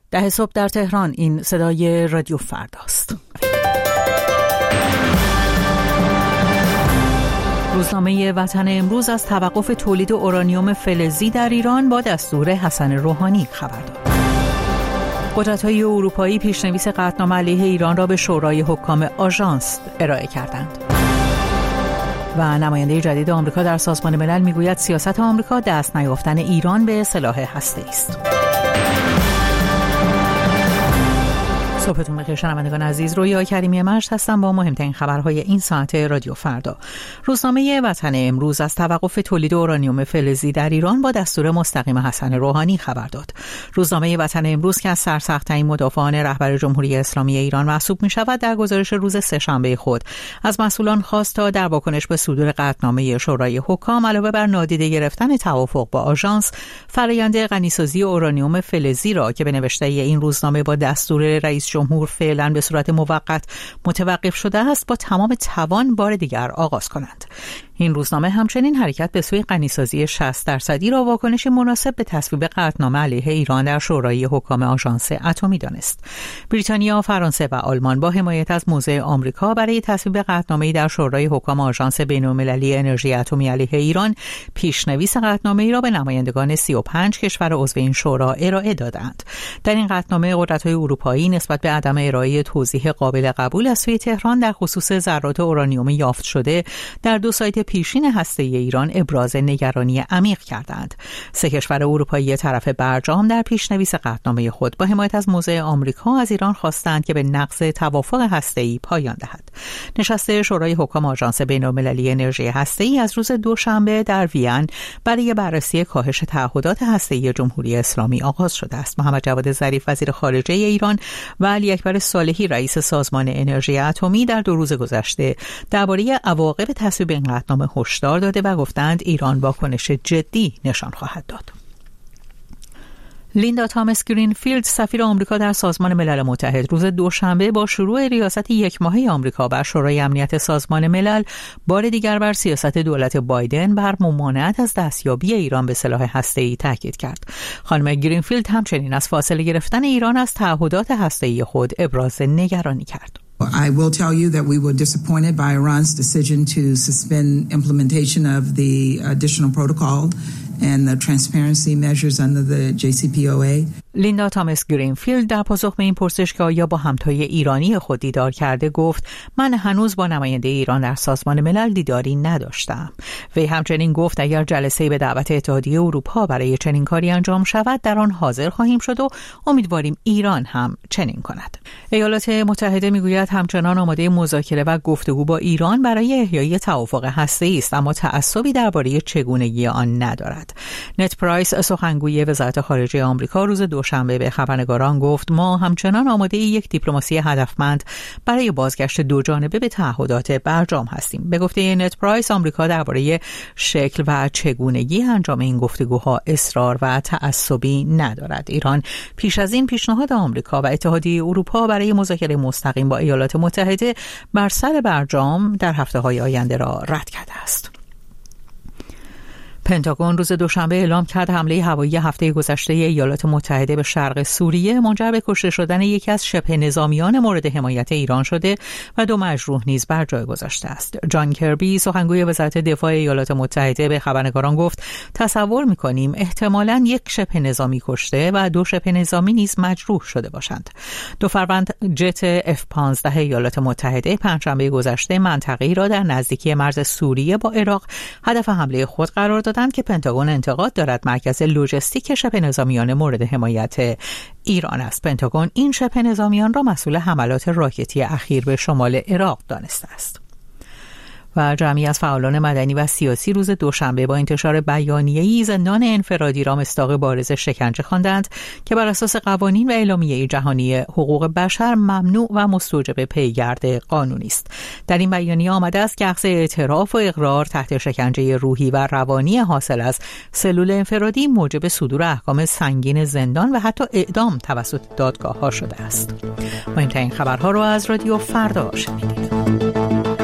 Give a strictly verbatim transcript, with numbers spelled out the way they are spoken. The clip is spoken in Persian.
ده صبح در تهران. این صدای رادیو فرداست. روزنامه وطن امروز از توقف تولید اورانیوم فلزی در ایران با دستور حسن روحانی خبر داد. قدرت‌های اروپایی پیشنویس قطعنامه علیه ایران را به شورای حکام آژانس ارائه کردند. و نماینده جدید آمریکا در سازمان ملل میگوید سیاست آمریکا دست نیافتن ایران به سلاح هسته‌ای است. صبحتون بخیر شنوندگان عزیز، رویا کریمی مجد هستم با مهمترین خبرهای این ساعت رادیو فردا. روزنامه وطن امروز از توقف تولید اورانیوم فلزی در ایران با دستور مستقیم حسن روحانی خبر داد. روزنامه وطن امروز که از سرسخت‌ترین مدافعان رهبر جمهوری اسلامی ایران محسوب می‌شود، در گزارش روز سه‌شنبه خود از مسئولان خواست تا در واکنش به صدور قطعنامه شورای حکام علاوه بر نادیده گرفتن توافق با آژانس، فرآیند غنیسازی اورانیوم فلزی را که به نوشته این روزنامه با دستور رئیس جمهور فعلا به صورت موقت متوقف شده است، با تمام توان بار دیگر آغاز کنند. این روزنامه همچنین حرکت به سوی غنیسازی شصت درصدی را واکنش مناسب به تصویب قطعنامه علیه ایران در شورای حکام آژانس اتمی دانست. بریتانیا، فرانسه و آلمان با حمایت از موضع آمریکا برای تصویب قطعنامه‌ای در شورای حکام آژانس بین‌المللی انرژی اتمی علیه ایران پیشنویس قطعنامه‌ای را به نمایندگان سی و پنج کشور عضو این شورا ارائه دادند. در این قطعنامه قدرت‌های اروپایی نسبت به عدم ارائه توضیح قابل قبول از سوی تهران در خصوص ذرات اورانیوم یافت شده در دو سایت پیشین هسته‌ای ایران ابراز نگرانی عمیق کردند. سه کشور اروپایی طرف برجام در پیشنویس قطعنامه خود با حمایت از موضع آمریکا از ایران خواستند که به نقض توافق هسته‌ای پایان دهد. نشست شورای حکام آژانس بین‌المللی انرژی هسته‌ای از روز دوشنبه در وین برای بررسی کاهش تعهدات هسته‌ای جمهوری اسلامی آغاز شده است. محمد جواد ظریف وزیر خارجه ایران و علی اکبر صالحی رئیس سازمان انرژی اتمی در دو روز گذشته درباره عواقب تصویب این قطعنامه هشدار داده و گفتند ایران واکنش جدی نشان خواهد داد. لیندا تامس گرینفیلد سفیر آمریکا در سازمان ملل متحد روز دوشنبه با شروع ریاست یک ماهه آمریکا بر شورای امنیت سازمان ملل بار دیگر بر سیاست دولت بایدن بر ممانعت از دستیابی ایران به سلاح هسته‌ای تاکید کرد. خانم گرینفیلد همچنین از فاصله گرفتن ایران از تعهدات هسته‌ای خود ابراز نگرانی کرد. I will tell you that we were disappointed by Iran's decision to suspend implementation of the additional protocol and the transparency measures under the جی سی پی او ای. لیندا تامس گرینفیلد در پاسخ به این پرسش که آیا با همتای ایرانی خود دیدار کرده گفت من هنوز با نماینده ایران در سازمان ملل دیداری نداشتم. وی همچنین گفت اگر جلسه‌ای به دعوت اتحادیه اروپا برای چنین کاری انجام شود در آن حاضر خواهیم شد و امیدواریم ایران هم چنین کند. ایالات متحده میگوید همچنان آماده مذاکره و گفتگو با ایران برای احیای توافق هسته‌ای است، اما تعصبی درباره چگونگی آن ندارد. نت پرایس سخنگوی وزارت خارجه آمریکا روز دوشنبه به خبرنگاران گفت ما همچنان آماده یک دیپلماسی هدفمند برای بازگشت دو جانبه به تعهدات برجام هستیم. به گفته نت پرایس آمریکا درباره شکل و چگونگی انجام این گفتگوها اصرار و تعصبی ندارد. ایران پیش از این پیشنهاد آمریکا و اتحادیه اروپا برای مذاکره مستقیم با ایالات متحده بر سر برجام در هفته‌های آینده را رد کرده است. پنتاگون روز دوشنبه اعلام کرد حمله هوایی هفته گذشته ایالات متحده به شرق سوریه منجر به کشته شدن یکی از شبه نظامیان مورد حمایت ایران شده و دو مجروح نیز بر جای گذاشته است. جان کربی سخنگوی وزارت دفاع ایالات متحده به خبرنگاران گفت تصور می‌کنیم احتمالاً یک شبه نظامی کشته و دو شبه نظامی نیز مجروح شده باشند. دو فروند جت اف پانزده ایالات متحده پنجشنبه گذشته منطقه‌ای را در نزدیکی مرز سوریه با عراق هدف حمله خود قرار دادند که پنتاگون انتقاد دارد مرکز لوجستیک شبه نظامیان مورد حمایت ایران است. پنتاگون این شبه نظامیان را مسئول حملات راکتی اخیر به شمال عراق دانسته است. و جمعی از فعالان مدنی و سیاسی روز دوشنبه با انتشار بیانیه‌ای زندان انفرادی را مصداق بارز شکنجه خواندند که بر اساس قوانین و اعلامیه جهانی حقوق بشر ممنوع و مستوجب پیگرد قانونی است. در این بیانیه آمده است که اخذ اعتراف و اقرار تحت شکنجه روحی و روانی حاصل از سلول انفرادی موجب صدور احکام سنگین زندان و حتی اعدام توسط دادگاه‌ها شده است. مهمترین خبرها را از رادیو فردا شنیدید.